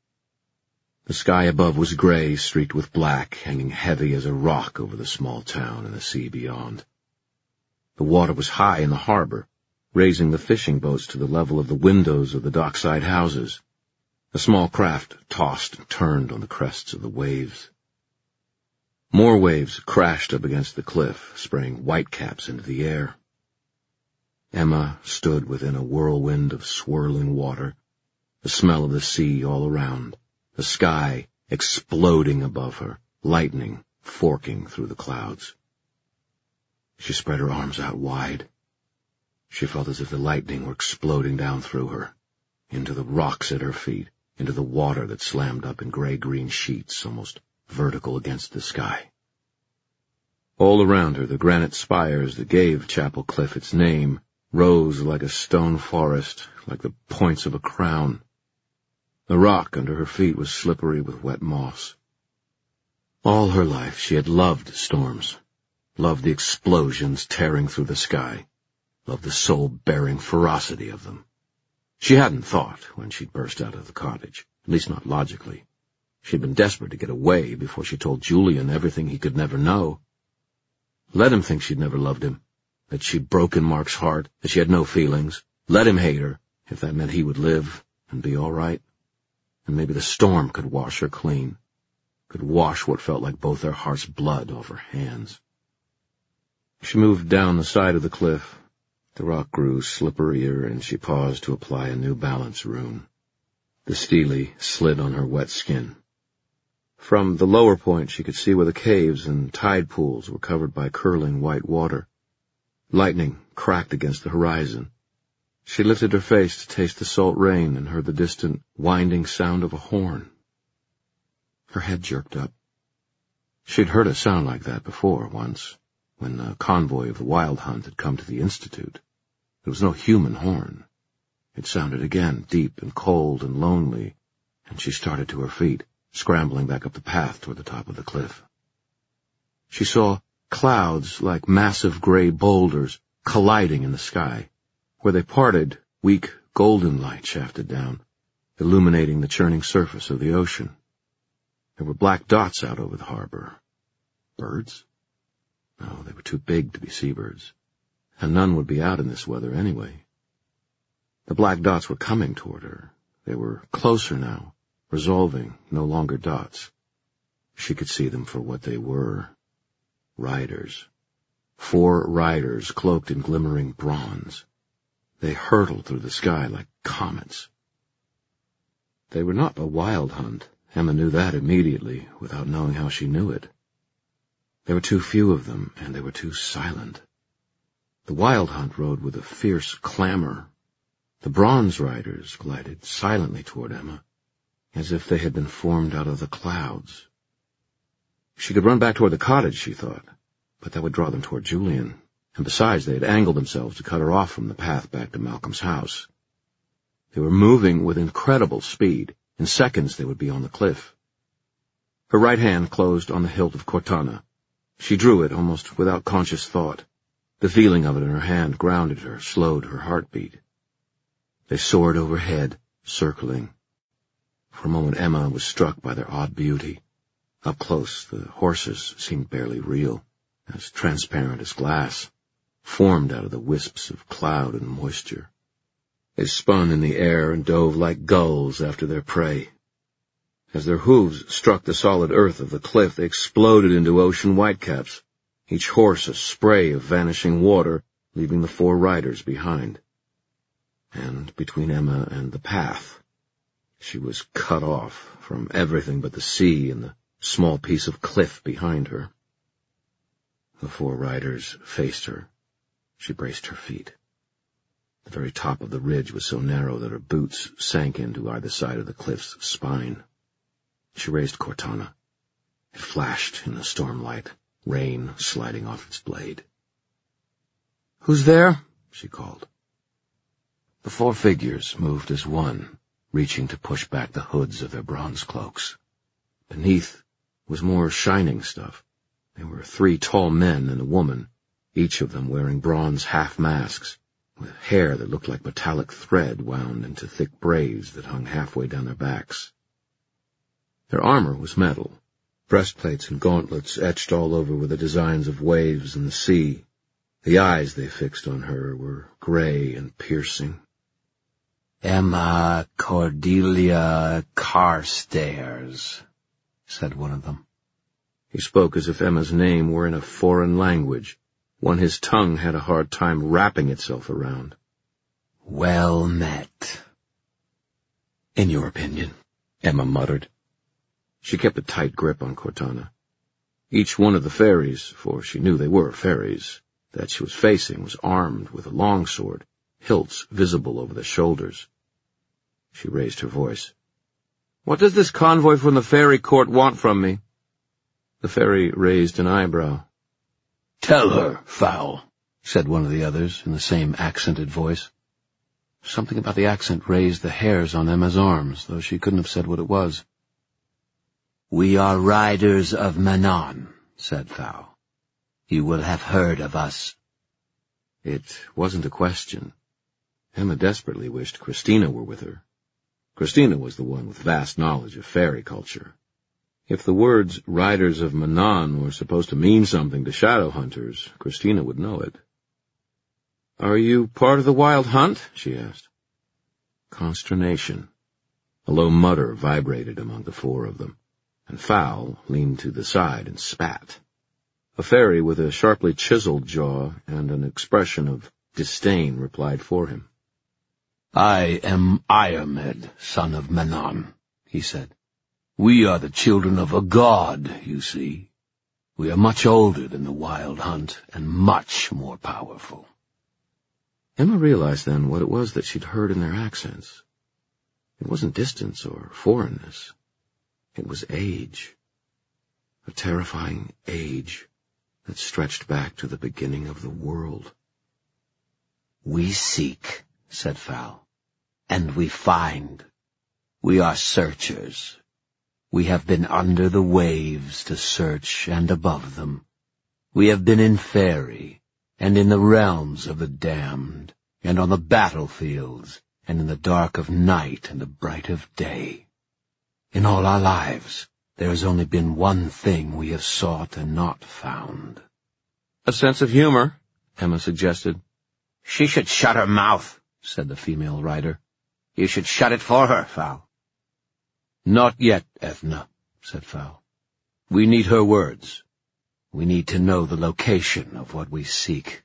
The sky above was gray, streaked with black, hanging heavy as a rock over the small town and the sea beyond. The water was high in the harbor, raising the fishing boats to the level of the windows of the dockside houses. The small craft tossed and turned on the crests of the waves. More waves crashed up against the cliff, spraying whitecaps into the air. Emma stood within a whirlwind of swirling water, the smell of the sea all around, the sky exploding above her, lightning forking through the clouds. She spread her arms out wide. She felt as if the lightning were exploding down through her, into the rocks at her feet, into the water that slammed up in gray-green sheets, almost vertical against the sky. All around her, the granite spires that gave Chapel Cliff its name rose like a stone forest, like the points of a crown. The rock under her feet was slippery with wet moss. All her life she had loved storms, loved the explosions tearing through the sky, loved the soul-bearing ferocity of them. She hadn't thought when she'd burst out of the cottage, at least not logically. She'd been desperate to get away before she told Julian everything he could never know. Let him think she'd never loved him, that she'd broken Mark's heart, that she had no feelings. Let him hate her, if that meant he would live and be all right. And maybe the storm could wash her clean, could wash what felt like both their hearts' blood off her hands. She moved down the side of the cliff. The rock grew slipperier, and she paused to apply a new balance rune. The stele slid on her wet skin. From the lower point she could see where the caves and tide pools were covered by curling white water. Lightning cracked against the horizon. She lifted her face to taste the salt rain and heard the distant, winding sound of a horn. Her head jerked up. She'd heard a sound like that before, once, when a convoy of the Wild Hunt had come to the Institute. It was no human horn. It sounded again, deep and cold and lonely, and she started to her feet, scrambling back up the path toward the top of the cliff. She saw clouds like massive gray boulders colliding in the sky. Where they parted, weak golden light shafted down, illuminating the churning surface of the ocean. There were black dots out over the harbor. Birds? No, they were too big to be seabirds, and none would be out in this weather anyway. The black dots were coming toward her. They were closer now, resolving, no longer dots. She could see them for what they were. Riders. 4 riders cloaked in glimmering bronze. They hurtled through the sky like comets. They were not a Wild Hunt. Emma knew that immediately, without knowing how she knew it. There were too few of them, and they were too silent. The Wild Hunt rode with a fierce clamor. The bronze riders glided silently toward Emma, as if they had been formed out of the clouds. She could run back toward the cottage, she thought, but that would draw them toward Julian, and besides they had angled themselves to cut her off from the path back to Malcolm's house. They were moving with incredible speed. In seconds they would be on the cliff. Her right hand closed on the hilt of Cortana. She drew it almost without conscious thought. The feeling of it in her hand grounded her, slowed her heartbeat. They soared overhead, circling. For a moment Emma was struck by their odd beauty. Up close, the horses seemed barely real, as transparent as glass, formed out of the wisps of cloud and moisture. They spun in the air and dove like gulls after their prey. As their hooves struck the solid earth of the cliff, they exploded into ocean whitecaps, each horse a spray of vanishing water, leaving the 4 riders behind. And between Emma and the path, she was cut off from everything but the sea and the small piece of cliff behind her. The 4 riders faced her. She braced her feet. The very top of the ridge was so narrow that her boots sank into either side of the cliff's spine. She raised Cortana. It flashed in the stormlight, rain sliding off its blade. "Who's there?" she called. The 4 figures moved as one, reaching to push back the hoods of their bronze cloaks. Beneath was more shining stuff. There were 3 tall men and a woman, each of them wearing bronze half-masks, with hair that looked like metallic thread wound into thick braids that hung halfway down their backs. Their armor was metal, breastplates and gauntlets etched all over with the designs of waves and the sea. The eyes they fixed on her were gray and piercing.
"Emma Cordelia Carstairs," said one of them.
He spoke as if Emma's name were in a foreign language, one his tongue had a hard time wrapping itself around.
"Well met."
"In your opinion," Emma muttered. She kept a tight grip on Cortana. Each one of the fairies, for she knew they were fairies, that she was facing was armed with a longsword, hilts visible over their shoulders. She raised her voice. "What does this convoy from the fairy court want from me?" The fairy raised an eyebrow.
"Tell her, foul," said one of the others in the same accented voice. Something about the accent raised the hairs on Emma's arms, though she couldn't have said what it was. "We are riders of Manon," said Fowl. "You will have heard of us."
It wasn't a question. Emma desperately wished Christina were with her. Christina was the one with vast knowledge of fairy culture. If the words Riders of Manon were supposed to mean something to shadow hunters, Christina would know it. "Are you part of the Wild Hunt?" she asked. Consternation. A low mutter vibrated among the 4 of them, and Fowl leaned to the side and spat. A fairy with a sharply chiseled jaw and an expression of disdain replied for him.
"I am Iomed, son of Manon," he said. "We are the children of a god, you see. We are much older than the Wild Hunt and much more powerful."
Emma realized then what it was that she'd heard in their accents. It wasn't distance or foreignness. It was age. A terrifying age that stretched back to the beginning of the world.
"We seek," said Fowl, "and we find. We are searchers. We have been under the waves to search and above them. We have been in Fairy, and in the realms of the damned, and on the battlefields, and in the dark of night and the bright of day. In all our lives, there has only been one thing we have sought and not found."
"A sense of humor," Emma suggested.
"She should shut her mouth," said the female rider. "You should shut it for her, Fowl." "Not yet, Ethna," said Fowl. "We need her words. We need to know the location of what we seek."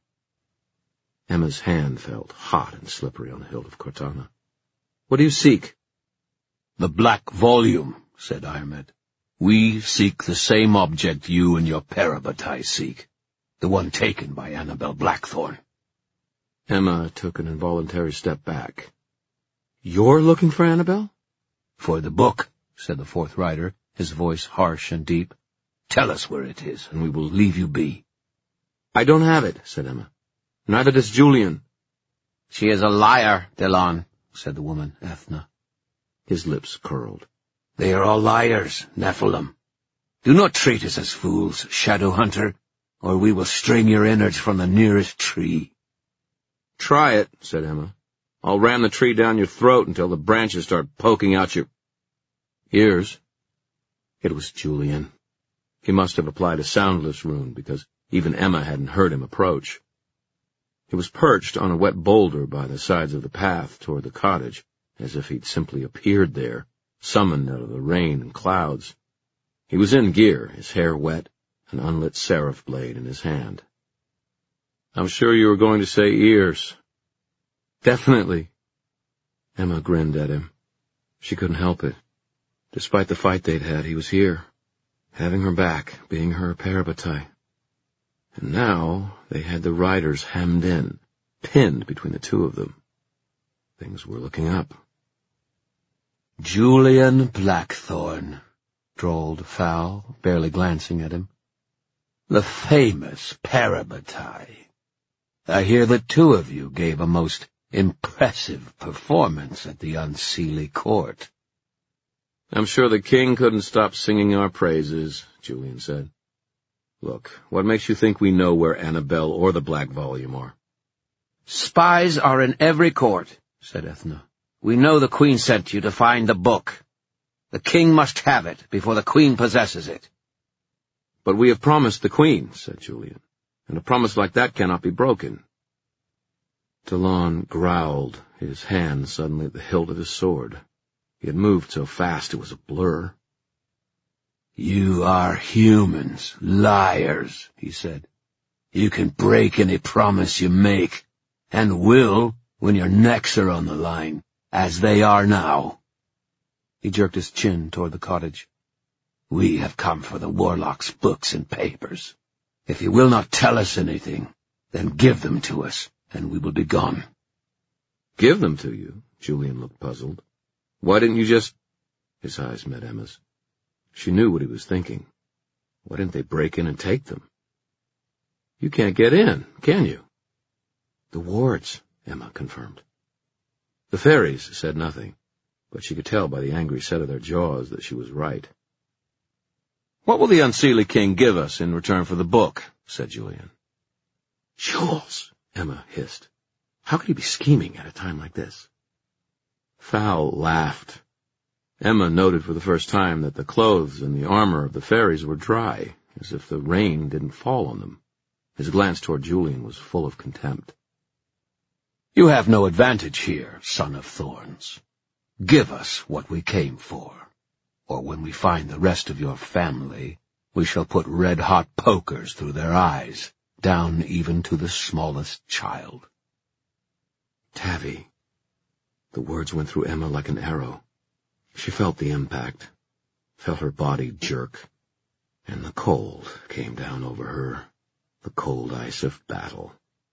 Emma's hand felt hot and slippery on the hilt of Cortana. "What do you seek?"
"The Black Volume," said Iomed. "We seek the same object you and your Parabatai seek, the one taken by Annabel Blackthorn."
Emma took an involuntary step back. "You're looking for Annabel?"
"For the book," said the 4th rider, his voice harsh and deep. "Tell us where it is, and we will leave you be."
"I don't have it," said Emma. "Neither does Julian."
"She is a liar, Delon," said the woman, Ethna.
His lips curled.
"They are all liars, Nephilim. Do not treat us as fools, Shadow Hunter, or we will string your innards from the nearest tree."
"Try it," said Emma. "I'll ram the tree down your throat until the branches start poking out your ears." It was Julian. He must have applied a soundless rune, because even Emma hadn't heard him approach. He was perched on a wet boulder by the sides of the path toward the cottage, as if he'd simply appeared there, summoned out of the rain and clouds. He was in gear, his hair wet, an unlit seraph blade in his hand. "I'm sure you were going to say ears." "Definitely." Emma grinned at him. She couldn't help it. Despite the fight they'd had, he was here, having her back, being her Parabatai. And now they had the riders hemmed in, pinned between the 2 of them. Things were looking up.
"Julian Blackthorn," drawled Fowl, barely glancing at him. "The famous Parabatai. I hear that 2 of you gave a most Impressive performance at the unseelie court.
I'm sure the king couldn't stop singing our praises, Julian said. Look, what makes you think we know where Annabelle or the Black Volume are?
Spies are in every court, said Ethna. We know the queen sent you to find the book. The king must have it before the queen possesses it.
But we have promised the queen, said Julian, and a promise like that cannot be broken. Delon growled, his hand suddenly at the hilt of his sword. He had moved so fast it was a blur.
You are humans, liars, he said. You can break any promise you make, and will when your necks are on the line, as they are now. He jerked his chin toward the cottage. We have come for the warlock's books and papers. If you will not tell us anything, then give them to us, and we will be gone.
Give them to you? Julian looked puzzled. Why didn't you just— His eyes met Emma's. She knew what he was thinking. Why didn't they break in and take them? You can't get in, can you? The wards, Emma confirmed. The fairies said nothing, but she could tell by the angry set of their jaws that she was right. What will the unseelie king give us in return for the book? Said Julian. Jewels, Emma hissed. How could he be scheming at a time like this? Fal laughed. Emma noted for the first time that the clothes and the armor of the fairies were dry, as if the rain didn't fall on them. His glance toward Julian was full of contempt. You have no advantage here, son of thorns. Give us what we came for, or when we find the rest of your family, we shall put red-hot pokers through their eyes, down even to the smallest child. Tavi. The words went through Emma like an arrow. She felt the impact, felt her body jerk, and the cold came down over her, the cold ice of battle.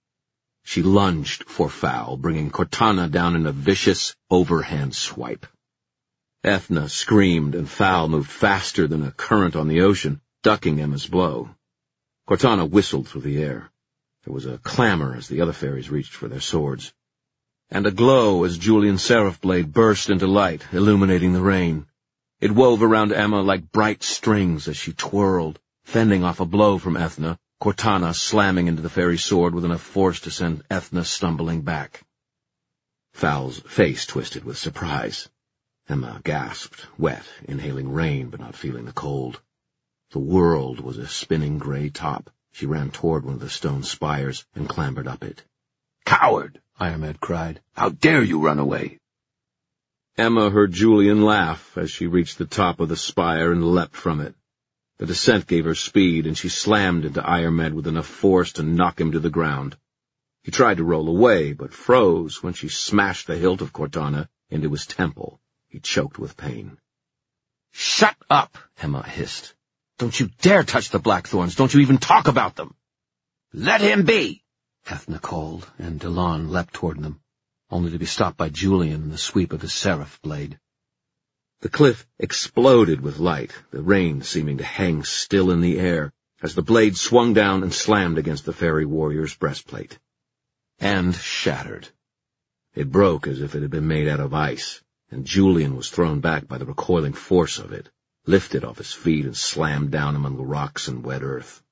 She lunged for Fal, bringing Cortana down in a vicious, overhand swipe. Ethna screamed, and Fal moved faster than a current on the ocean, ducking Emma's blow. Cortana whistled through the air. There was a clamor as the other fairies reached for their swords, and a glow as Julian's seraph blade burst into light, illuminating the rain. It wove around Emma like bright strings as she twirled, fending off a blow from Ethna, Cortana slamming into the fairy's sword with enough force to send Ethna stumbling back. Fal's face twisted with surprise. Emma gasped, wet, inhaling rain but not feeling the cold. The world was a spinning gray top. She ran toward one of the stone spires and clambered up it. "Coward!" Ironmed cried. "How dare you run away?" Emma heard Julian laugh as she reached the top of the spire and leapt from it. The descent gave her speed, and she slammed into Ironmed with enough force to knock him to the ground. He tried to roll away, but froze when she smashed the hilt of Cortana into his temple. He choked with pain. "Shut up!" Emma hissed. "Don't you dare touch the Blackthorns! Don't you even talk about them!" "Let him be!" Ethna called, and Delon leapt toward them, only to be stopped by Julian in the sweep of his seraph blade. The cliff exploded with light, the rain seeming to hang still in the air, as the blade swung down and slammed against the fairy warrior's breastplate. And shattered. It broke as if it had been made out of ice, and Julian was thrown back by the recoiling force of it, lifted off his feet and slammed down among the rocks and wet earth.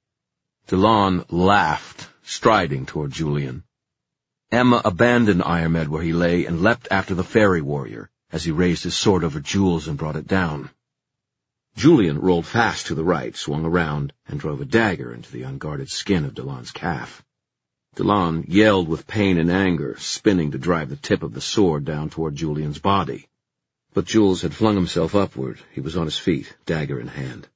Delon laughed, striding toward Julian. Emma abandoned Ironmed where he lay and leapt after the fairy warrior as he raised his sword over Jules and brought it down. Julian rolled fast to the right, swung around, and drove a dagger into the unguarded skin of Delon's calf. Delon yelled with pain and anger, spinning to drive the tip of the sword down toward Julian's body. But Jules had flung himself upward. He was on his feet, dagger in hand.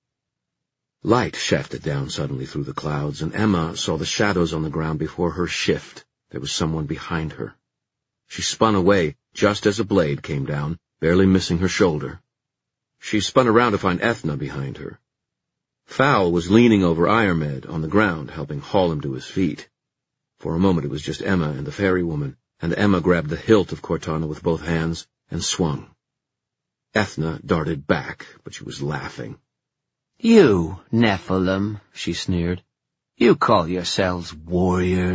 Light shafted down suddenly through the clouds, and Emma saw the shadows on the ground before her shift. There was someone behind her. She spun away just as a blade came down, barely missing her shoulder. She spun around to find Ethna behind her. Fal was leaning over Ironmed on the ground, helping haul him to his feet. For a moment it was just Emma and the fairy woman, and Emma grabbed the hilt of Cortana with both hands and swung. Ethna darted back, but she was laughing. "You, Nephilim," she sneered. "You call yourselves warriors,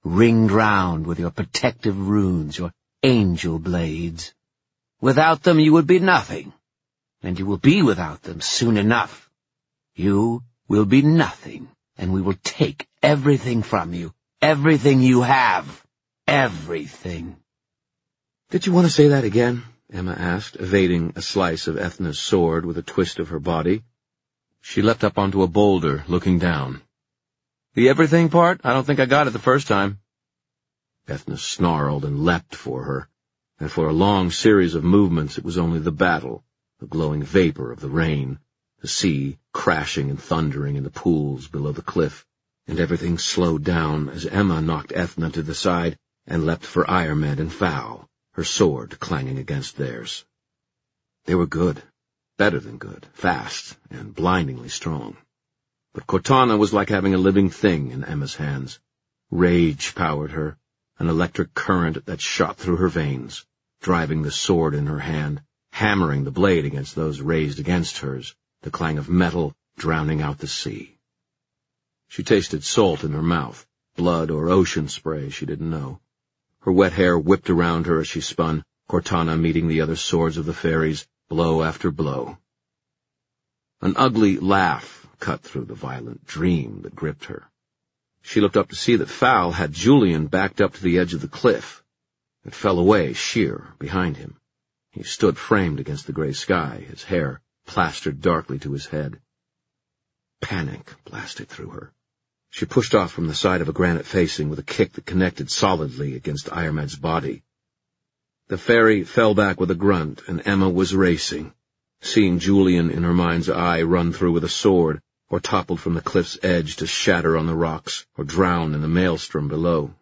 ringed round with your protective runes, your angel blades. Without them you would be nothing, and you will be without them soon enough. You will be nothing, and we will take everything from you, everything you have, everything."
"Did you want to say that again?" Emma asked, evading a slice of Ethna's sword with a twist of her body. She leapt up onto a boulder, looking down. "The everything part? I don't think I got it the first time." Ethna snarled and leapt for her, and for a long series of movements it was only the battle, the glowing vapor of the rain, the sea crashing and thundering in the pools below the cliff, and everything slowed down as Emma knocked Ethna to the side and leapt for Iarmed and Fal, her sword clanging against theirs. They were good, better than good, fast, and blindingly strong. But Cortana was like having a living thing in Emma's hands. Rage powered her, an electric current that shot through her veins, driving the sword in her hand, hammering the blade against those raised against hers, the clang of metal drowning out the sea. She tasted salt in her mouth, blood or ocean spray, she didn't know. Her wet hair whipped around her as she spun, Cortana meeting the other swords of the fairies, blow after blow. An ugly laugh cut through the violent dream that gripped her. She looked up to see that Fal had Julian backed up to the edge of the cliff. It fell away sheer behind him. He stood framed against the gray sky, his hair plastered darkly to his head. Panic blasted through her. She pushed off from the side of a granite facing with a kick that connected solidly against Iarmed's body. The fairy fell back with a grunt, and Emma was racing, seeing Julian in her mind's eye run through with a sword, or toppled from the cliff's edge to shatter on the rocks, or drown in the maelstrom below.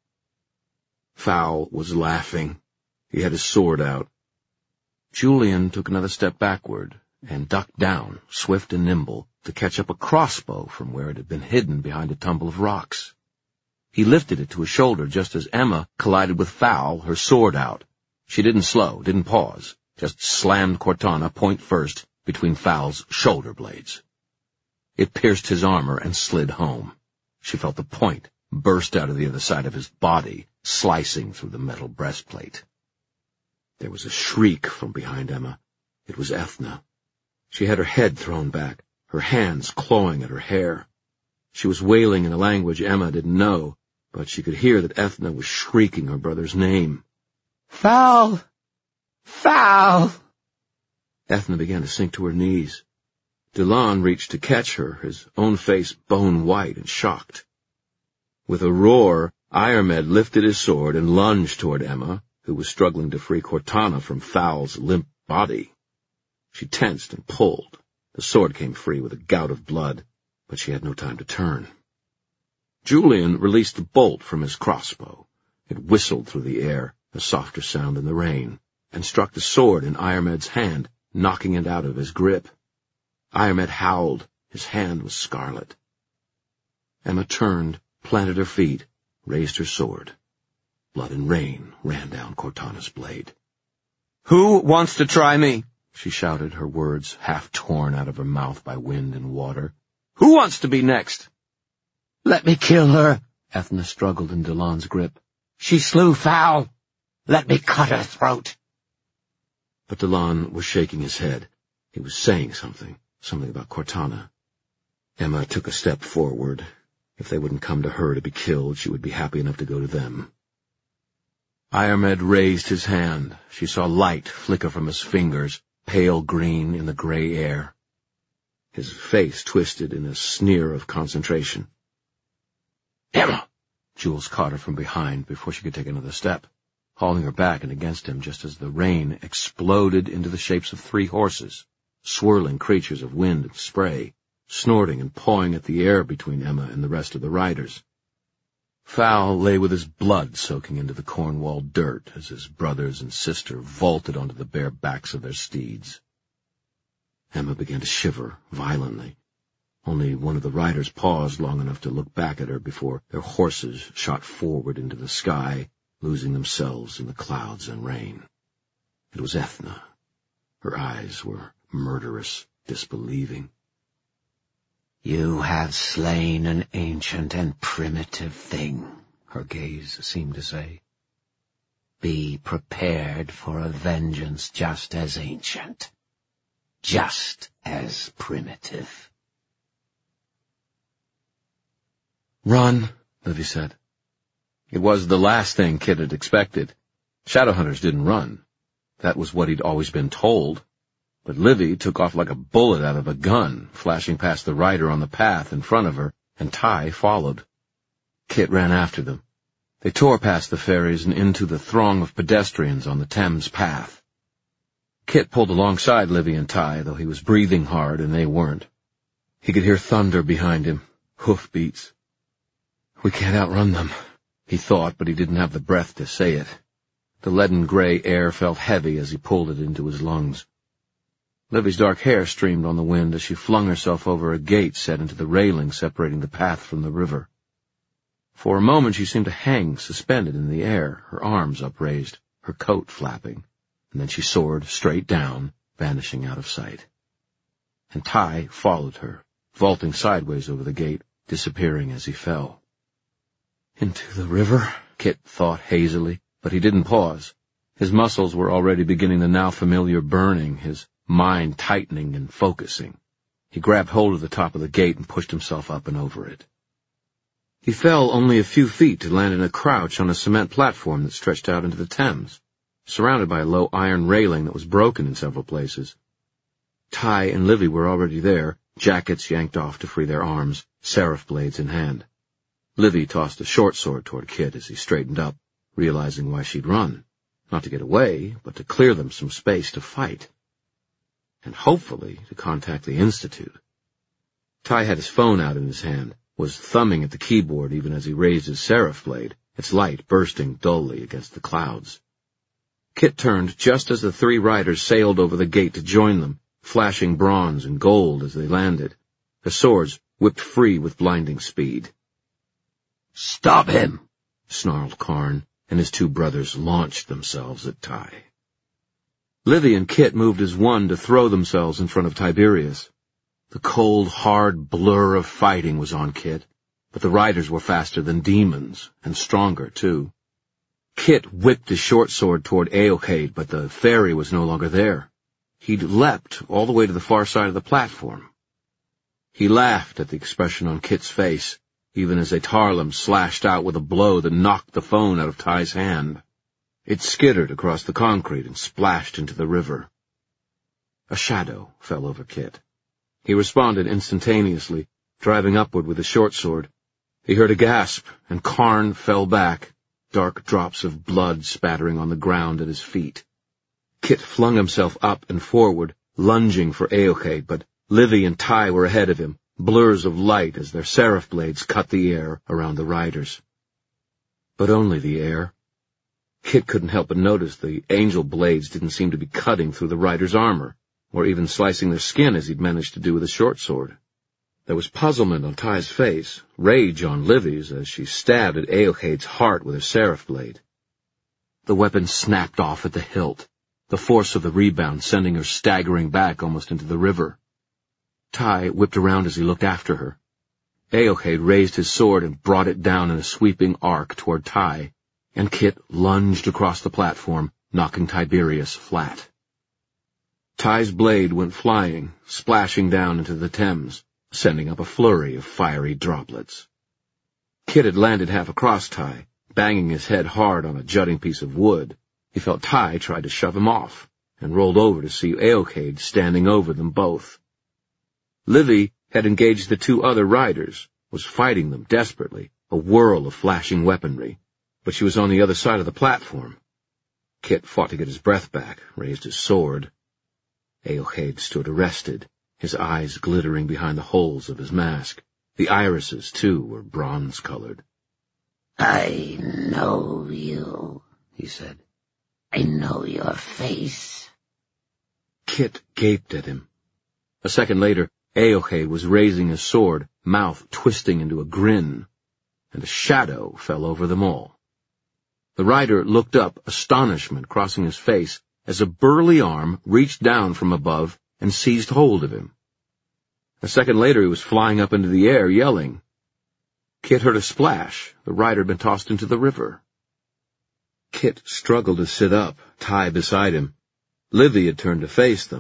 Fal was laughing. He had his sword out. Julian took another step backward, and ducked down, swift and nimble, to catch up a crossbow from where it had been hidden behind a tumble of rocks. He lifted it to his shoulder just as Emma collided with Fal, her sword out. She didn't slow, didn't pause, just slammed Cortana point first between Fal's shoulder blades. It pierced his armor and slid home. She felt the point burst out of the other side of his body, slicing through the metal breastplate. There was a shriek from behind Emma. It was Ethna. She had her head thrown back, her hands clawing at her hair. She was wailing in a language Emma didn't know, but she could hear that Ethna was shrieking her brother's name.
"Fal! Fal!"
Ethna began to sink to her knees. Delan reached to catch her, his own face bone-white and shocked. With a roar, Iarmed lifted his sword and lunged toward Emma, who was struggling to free Cortana from Fal's limp body. She tensed and pulled. The sword came free with a gout of blood, but she had no time to turn. Julian released the bolt from his crossbow. It whistled through the air, a softer sound than the rain, and struck the sword in Iarmed's hand, knocking it out of his grip. Iarmed howled. His hand was scarlet. Emma turned, planted her feet, raised her sword. Blood and rain ran down Cortana's blade.
"Who wants to try me?"
she shouted, her words half torn out of her mouth by wind and water.
"Who wants to be next?"
"Let me kill her."
Ethna struggled in Delan's grip.
"She slew Fal. Let me cut her throat."
But Delan was shaking his head. He was saying something about Cortana. Emma took a step forward. If they wouldn't come to her to be killed, she would be happy enough to go to them.
Iarmed raised his hand. She saw light flicker from his fingers, pale green in the gray air.
His face twisted in a sneer of concentration.
"Emma!" Jules caught her from behind before she could take another step, hauling her back and against him just as the rain exploded into the shapes of 3 horses, swirling creatures of wind and spray, snorting and pawing at the air between Emma and the rest of the riders. Fal lay with his blood soaking into the Cornwall dirt as his brothers and sister vaulted onto the bare backs of their steeds.
Emma began to shiver violently. Only one of the riders paused long enough to look back at her before their horses shot forward into the sky, losing themselves in the clouds and rain. It was Ethna. Her eyes were murderous, disbelieving.
"You have slain an ancient and primitive thing," her gaze seemed to say. Be prepared for a vengeance just as ancient, just as primitive.
Run, Livy said. It was the last thing Kit had expected. Shadowhunters didn't run. That was what he'd always been told. But Livy took off like a bullet out of a gun, flashing past the rider on the path in front of her, and Ty followed. Kit ran after them. They tore past the ferries and into the throng of pedestrians on the Thames path. Kit pulled alongside Livy and Ty, though he was breathing hard and they weren't. He could hear thunder behind him, hoofbeats. We can't outrun them, he thought, but he didn't have the breath to say it. The leaden-gray air felt heavy as he pulled it into his lungs. Livy's dark hair streamed on the wind as she flung herself over a gate set into the railing separating the path from the river. For a moment she seemed to hang suspended in the air, her arms upraised, her coat flapping, and then she soared straight down, vanishing out of sight. And Ty followed her, vaulting sideways over the gate, disappearing as he fell. Into the river, Kit thought hazily, but he didn't pause. His muscles were already beginning the now familiar burning, his mind tightening and focusing. He grabbed hold of the top of the gate and pushed himself up and over it. He fell only a few feet to land in a crouch on a cement platform that stretched out into the Thames, surrounded by a low iron railing that was broken in several places. Ty and Livy were already there, jackets yanked off to free their arms, seraph blades in hand. Livy tossed a short sword toward Kit as he straightened up, realizing why she'd run. Not to get away, but to clear them some space to fight. And hopefully to contact the Institute. Ty had his phone out in his hand, was thumbing at the keyboard even as he raised his seraph blade, its light bursting dully against the clouds. Kit turned just as the three riders sailed over the gate to join them, flashing bronze and gold as they landed. Their swords whipped free with blinding speed.
Stop him!
Snarled Karn, and his two brothers launched themselves at Ty. Livy and Kit moved as one to throw themselves in front of Tiberius. The cold, hard blur of fighting was on Kit, but the riders were faster than demons, and stronger, too. Kit whipped his short sword toward Eochaid, but the fairy was no longer there. He'd leapt all the way to the far side of the platform. He laughed at the expression on Kit's face, even as Atarlam slashed out with a blow that knocked the phone out of Ty's hand. It skittered across the concrete and splashed into the river. A shadow fell over Kit. He responded instantaneously, driving upward with his short sword. He heard a gasp, and Karn fell back, dark drops of blood spattering on the ground at his feet. Kit flung himself up and forward, lunging for Eochaid, but Livy and Ty were ahead of him, blurs of light as their seraph blades cut the air around the riders. But only the air. Kit couldn't help but notice the angel blades didn't seem to be cutting through the riders' armor, or even slicing their skin as he'd managed to do with a short sword. There was puzzlement on Ty's face, rage on Livy's as she stabbed at Eochaid's heart with her seraph blade. The weapon snapped off at the hilt, the force of the rebound sending her staggering back almost into the river. Ty whipped around as he looked after her. Eochaid raised his sword and brought it down in a sweeping arc toward Ty, and Kit lunged across the platform, knocking Tiberius flat. Ty's blade went flying, splashing down into the Thames, sending up a flurry of fiery droplets. Kit had landed half across Ty, banging his head hard on a jutting piece of wood. He felt Ty tried to shove him off, and rolled over to see Eochaid standing over them both. Livy had engaged the two other riders, was fighting them desperately, a whirl of flashing weaponry, but she was on the other side of the platform. Kit fought to get his breath back, raised his sword. Eochaid stood arrested, his eyes glittering behind the holes of his mask. The irises, too, were bronze-colored.
I know you, he said. I know your face.
Kit gaped at him. A second later, Eochaid was raising his sword, mouth twisting into a grin, and a shadow fell over them all. The rider looked up, astonishment crossing his face, as a burly arm reached down from above and seized hold of him. A second later he was flying up into the air, yelling. Kit heard a splash. The rider had been tossed into the river. Kit struggled to sit up, Ty beside him. Livy had turned to face them.